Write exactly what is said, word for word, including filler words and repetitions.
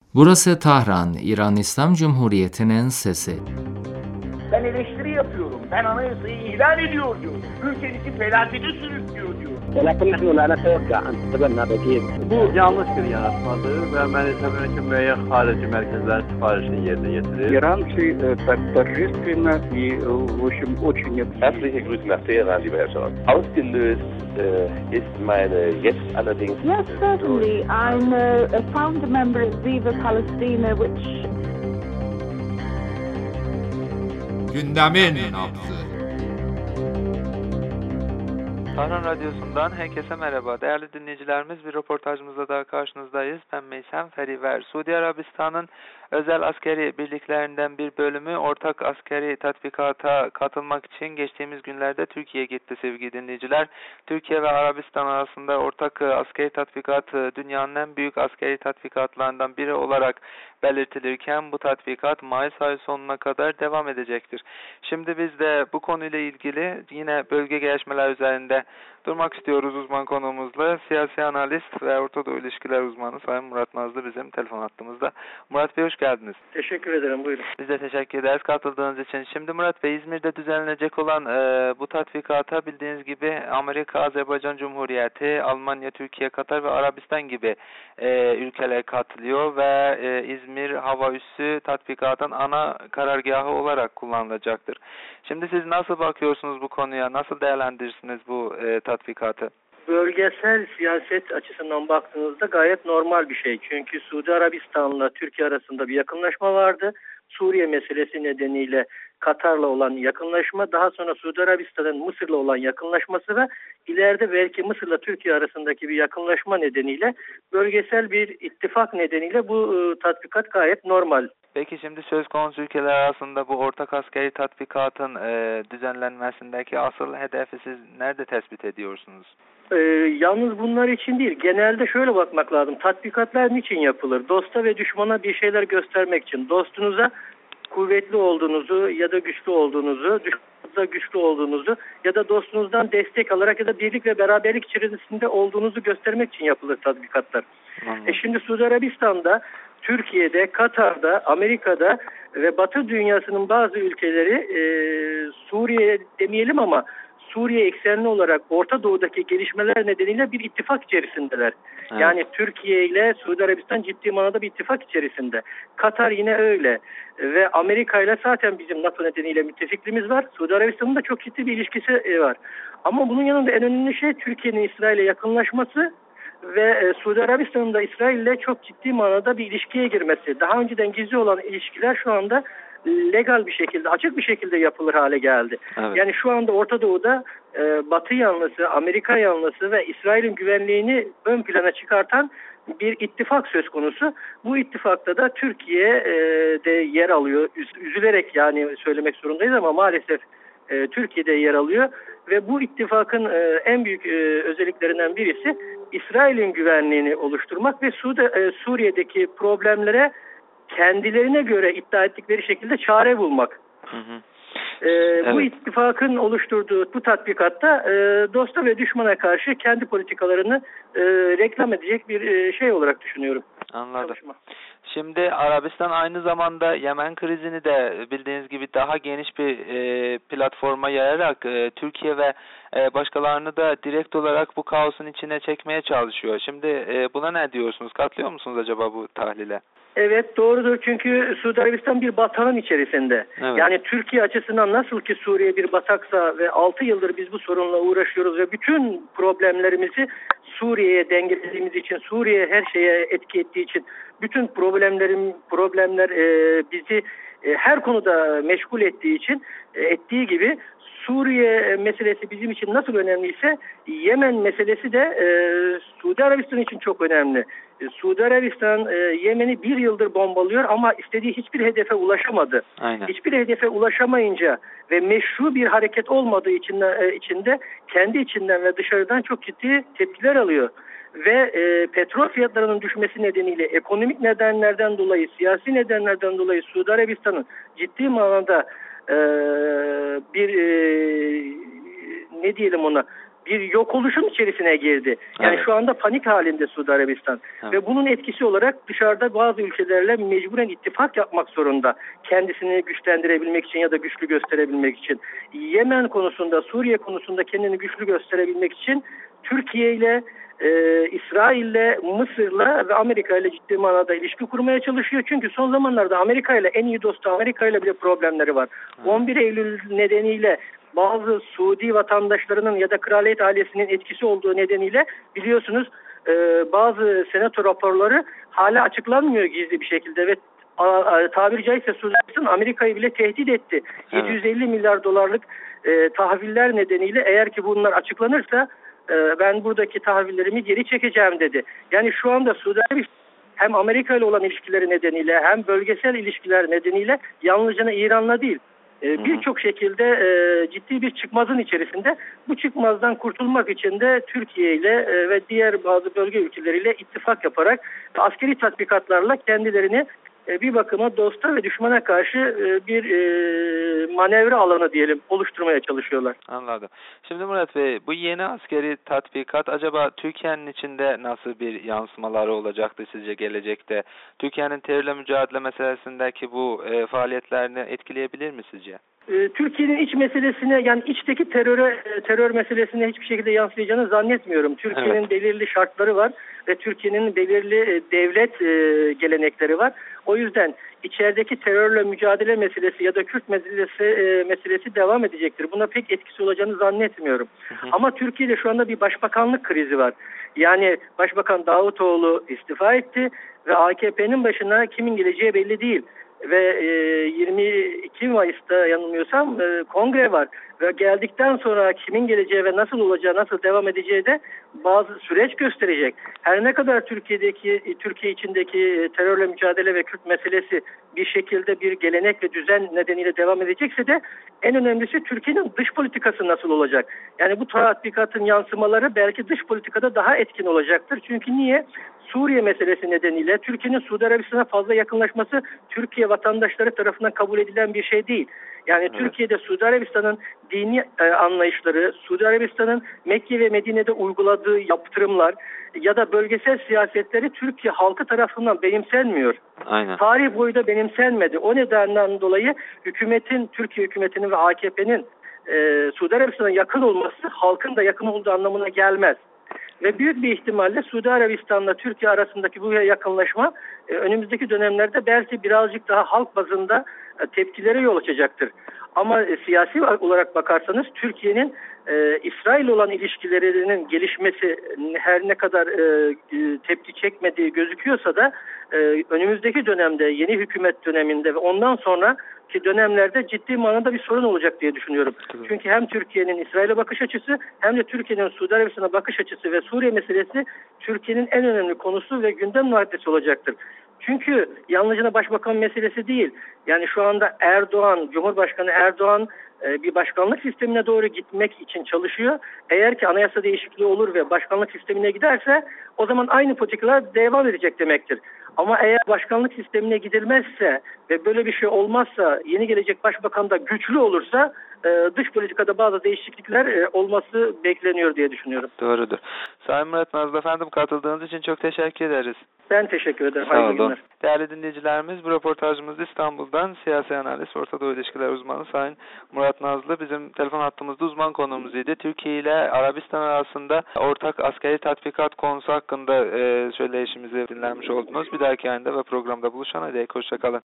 Burası Tahran, İran İslam Cumhuriyeti'nin sesi. Ben eleştiri yapıyorum. Ben anayasayı ihlal ediyor diyor. Ülkenizi felakete sürüklüyor diyor. ولكن نحن لا نتوقع أن تتبنى بكير. Bu yanlış bir yanıltmadır ve Melisa Mühekkeme'ye harici merkezler siparişini yerine getirir. Иранцы так торжественно и, в общем, очень... Herzliche Grüße nach Teheran, lieber Herr Scholz. Ausgelöst äh, ist meine jetzt allerdings... Yes, certainly. I'm a, a founder member of Viva Palestina, which... Gündemin nabzı. Tahran Radyosu'ndan herkese merhaba. Değerli dinleyicilerimiz, bir röportajımızda daha karşınızdayız. Ben Meysem Feriver. Suudi Arabistan'ın özel askeri birliklerinden bir bölümü ortak askeri tatbikata katılmak için geçtiğimiz günlerde Türkiye'ye gitti sevgili dinleyiciler. Türkiye ve Arabistan arasında ortak askeri tatbikat dünyanın en büyük askeri tatbikatlarından biri olarak belirtilirken bu tatbikat Mayıs ayı sonuna kadar devam edecektir. Şimdi biz de bu konuyla ilgili yine bölge gelişmeler üzerinde durmak istiyoruz uzman konuğumuzla. Siyasi analist ve Orta Doğu ilişkiler uzmanı Sayın Murat Nazlı bizim telefon hattımızda. Murat Bey hoş geldiniz. Teşekkür ederim, buyurun. Biz de teşekkür ederiz katıldığınız için. Şimdi Murat Bey, İzmir'de düzenlenecek olan e, bu tatbikata bildiğiniz gibi Amerika, Azerbaycan Cumhuriyeti, Almanya, Türkiye, Katar ve Arabistan gibi e, ülkeler katılıyor ve e, İzmir hava üssü tatbikatın ana karargahı olarak kullanılacaktır. Şimdi siz nasıl bakıyorsunuz bu konuya? Nasıl değerlendirirsiniz bu e, tatbikatı? Bölgesel siyaset açısından baktığınızda gayet normal bir şey. Çünkü Suudi Arabistan'la Türkiye arasında bir yakınlaşma vardı. Suriye meselesi nedeniyle Katar'la olan yakınlaşma, daha sonra Suudi Arabistan'ın Mısır'la olan yakınlaşması ve ileride belki Mısır'la Türkiye arasındaki bir yakınlaşma nedeniyle bölgesel bir ittifak nedeniyle bu e, tatbikat gayet normal. Peki şimdi söz konusu ülkeler arasında bu ortak askeri tatbikatın e, düzenlenmesindeki asıl hedefi siz nerede tespit ediyorsunuz? Ee, yalnız bunlar için değil. Genelde şöyle bakmak lazım. Tatbikatlar niçin yapılır? Dosta ve düşmana bir şeyler göstermek için. Dostunuza kuvvetli olduğunuzu ya da güçlü olduğunuzu, düşmanınıza güçlü olduğunuzu ya da dostunuzdan destek alarak ya da birlik ve beraberlik içerisinde olduğunuzu göstermek için yapılır tatbikatlar. Anladım. E şimdi Suudi Arabistan'da, Türkiye'de, Katar'da, Amerika'da ve Batı dünyasının bazı ülkeleri e, Suriye demeyelim ama Suriye eksenli olarak Orta Doğu'daki gelişmeler nedeniyle bir ittifak içerisindeler. Evet. Yani Türkiye ile Suudi Arabistan ciddi manada bir ittifak içerisinde. Katar yine öyle. Ve Amerika ile zaten bizim NATO nedeniyle müttefikliğimiz var. Suudi Arabistan'ın da çok ciddi bir ilişkisi var. Ama bunun yanında en önemli şey Türkiye'nin İsrail'e yakınlaşması ve Suudi Arabistan'ın da İsrail ile çok ciddi manada bir ilişkiye girmesi. Daha önceden gizli olan ilişkiler şu anda legal bir şekilde, açık bir şekilde yapılır hale geldi. Evet. Yani şu anda Orta Doğu'da e, Batı yanlısı, Amerika yanlısı ve İsrail'in güvenliğini ön plana çıkartan bir ittifak söz konusu. Bu ittifakta da Türkiye e, de yer alıyor. Üz- üzülerek yani söylemek zorundayız ama maalesef e, Türkiye'de yer alıyor ve bu ittifakın e, en büyük e, özelliklerinden birisi İsrail'in güvenliğini oluşturmak ve Suudi, e, Suriye'deki problemlere kendilerine göre iddia ettikleri şekilde çare bulmak. Hı hı. Ee, Evet. Bu ittifakın oluşturduğu bu tatbikatta e, dosta ve düşmana karşı kendi politikalarını e, reklam edecek bir e, şey olarak düşünüyorum. Anladım. Çalışma. Şimdi Arabistan aynı zamanda Yemen krizini de bildiğiniz gibi daha geniş bir e, platforma yayarak e, Türkiye ve e, başkalarını da direkt olarak bu kaosun içine çekmeye çalışıyor. Şimdi e, buna ne diyorsunuz? Katlıyor musunuz acaba bu tahlile? Evet, doğrudur, çünkü Suudi Arabistan bir batağın içerisinde. Evet. Yani Türkiye açısından nasıl ki Suriye bir bataksa ve altı yıldır biz bu sorunla uğraşıyoruz ve bütün problemlerimizi Suriye'ye dengelediğimiz için, Suriye her şeye etki ettiği için bütün problemlerim problemler e, bizi e, her konuda meşgul ettiği için e, ettiği gibi Suriye meselesi bizim için nasıl önemliyse Yemen meselesi de e, Suudi Arabistan için çok önemli. E, Suudi Arabistan e, Yemen'i bir yıldır bombalıyor ama istediği hiçbir hedefe ulaşamadı. Aynen. Hiçbir hedefe ulaşamayınca ve meşru bir hareket olmadığı için, e, içinde kendi içinden ve dışarıdan çok ciddi tepkiler alıyor. Ve e, petrol fiyatlarının düşmesi nedeniyle ekonomik nedenlerden dolayı, siyasi nedenlerden dolayı Suudi Arabistan'ın ciddi manada Ee, bir e, ne diyelim ona bir yok oluşum içerisine girdi. Yani Evet. şu anda panik halinde Suudi Arabistan. Evet. Ve bunun etkisi olarak dışarıda bazı ülkelerle mecburen ittifak yapmak zorunda. Kendisini güçlendirebilmek için ya da güçlü gösterebilmek için. Yemen konusunda, Suriye konusunda kendini güçlü gösterebilmek için Türkiye ile, e, İsrail'le, Mısır'la ve Amerika ile ciddi manada ilişki kurmaya çalışıyor. Çünkü son zamanlarda Amerika ile, en iyi dostu Amerika ile bile problemleri var. Hı. on bir Eylül nedeniyle bazı Suudi vatandaşlarının ya da kraliyet ailesinin etkisi olduğu nedeniyle biliyorsunuz e, bazı senato raporları hala açıklanmıyor gizli bir şekilde ve a, a, tabiri caizse Suudi Arabistan Amerika'yı bile tehdit etti. Evet. yedi yüz elli milyar dolarlık e, tahviller nedeniyle eğer ki bunlar açıklanırsa e, ben buradaki tahvillerimi geri çekeceğim dedi. Yani şu anda Suudi Arabistan hem Amerika ile olan ilişkileri nedeniyle hem bölgesel ilişkiler nedeniyle yalnızca İran'la değil, Ee, birçok şekilde e, ciddi bir çıkmazın içerisinde. Bu çıkmazdan kurtulmak için de Türkiye ile e, ve diğer bazı bölge ülkeleriyle ittifak yaparak askeri tatbikatlarla kendilerini e, bir bakıma dosta ve düşmana karşı e, bir e, manevra alanı diyelim oluşturmaya çalışıyorlar. Anladım. Şimdi Murat Bey, bu yeni askeri tatbikat acaba Türkiye'nin içinde nasıl bir yansımaları olacaktı sizce gelecekte? Türkiye'nin terörle mücadele meselesindeki bu e, faaliyetlerini etkileyebilir mi sizce? E, Türkiye'nin iç meselesine, yani içteki teröre, e, terör meselesine hiçbir şekilde yansıyacağını zannetmiyorum. Türkiye'nin Evet. belirli şartları var ve Türkiye'nin belirli e, devlet e, gelenekleri var. O yüzden içerideki terörle mücadele meselesi ya da Kürt meselesi e, meselesi devam edecektir. Buna pek etkisi olacağını zannetmiyorum. Hı hı. Ama Türkiye'de şu anda bir başbakanlık krizi var. Yani Başbakan Davutoğlu istifa etti ve A K P'nin başına kimin geleceği belli değil. Ve e, yirmi iki Mayıs'ta yanılmıyorsam e, kongre var. Ve geldikten sonra kimin geleceği ve nasıl olacağı, nasıl devam edeceği de bazı süreç gösterecek. Her ne kadar Türkiye'deki, Türkiye içindeki terörle mücadele ve Kürt meselesi bir şekilde bir gelenek ve düzen nedeniyle devam edecekse de en önemlisi Türkiye'nin dış politikası nasıl olacak? Yani bu tatbikatın yansımaları belki dış politikada daha etkin olacaktır. Çünkü niye? Suriye meselesi nedeniyle Türkiye'nin Suudi Arabistan'a fazla yakınlaşması Türkiye vatandaşları tarafından kabul edilen bir şey değil. Yani Evet. Türkiye'de Suudi Arabistan'ın dini e, anlayışları, Suudi Arabistan'ın Mekke ve Medine'de uyguladığı yaptırımlar ya da bölgesel siyasetleri Türkiye halkı tarafından benimsenmiyor. Aynen. Tarih boyu da benimsenmedi. O nedenden dolayı hükümetin, Türkiye hükümetinin ve A K P'nin e, Suudi Arabistan'a yakın olması halkın da yakın olduğu anlamına gelmez. Ve büyük bir ihtimalle Suudi Arabistan'la Türkiye arasındaki bu yakınlaşma e, önümüzdeki dönemlerde belki birazcık daha halk bazında e, tepkilere yol açacaktır. Ama e, siyasi olarak bakarsanız Türkiye'nin e, İsrail olan ilişkilerinin gelişmesi her ne kadar e, e, tepki çekmediği gözüküyorsa da e, önümüzdeki dönemde yeni hükümet döneminde ve ondan sonra ki dönemlerde ciddi manada bir sorun olacak diye düşünüyorum. Evet. Çünkü hem Türkiye'nin İsrail'e bakış açısı hem de Türkiye'nin Suudi Arabistan'a bakış açısı ve Suriye meselesi Türkiye'nin en önemli konusu ve gündem maddesi olacaktır. Çünkü yalnızca başbakan meselesi değil. Yani şu anda Erdoğan, Cumhurbaşkanı Erdoğan e, bir başkanlık sistemine doğru gitmek için çalışıyor. Eğer ki anayasa değişikliği olur ve başkanlık sistemine giderse o zaman aynı politikalar devam edecek demektir. Ama eğer başkanlık sistemine gidilmezse ve böyle bir şey olmazsa, yeni gelecek başbakan da güçlü olursa e, dış politikada bazı değişiklikler e, olması bekleniyor diye düşünüyorum. Doğrudur. Sayın Murat Nazlı efendim, katıldığınız için çok teşekkür ederiz. Ben teşekkür ederim. Sağ Hayırlı olun. günler. Değerli dinleyicilerimiz, bu röportajımız İstanbul'dan siyasi analist, Orta Doğu İlişkiler uzmanı Sayın Murat Nazlı bizim telefon hattımızda uzman konuğumuzdu. Türkiye ile Arabistan arasında ortak askeri tatbikat konusu hakkında e, söyleyişimizi dinlenmiş oldunuz. Bir dahaki ayında ve programda buluşana dek hoşça kalın.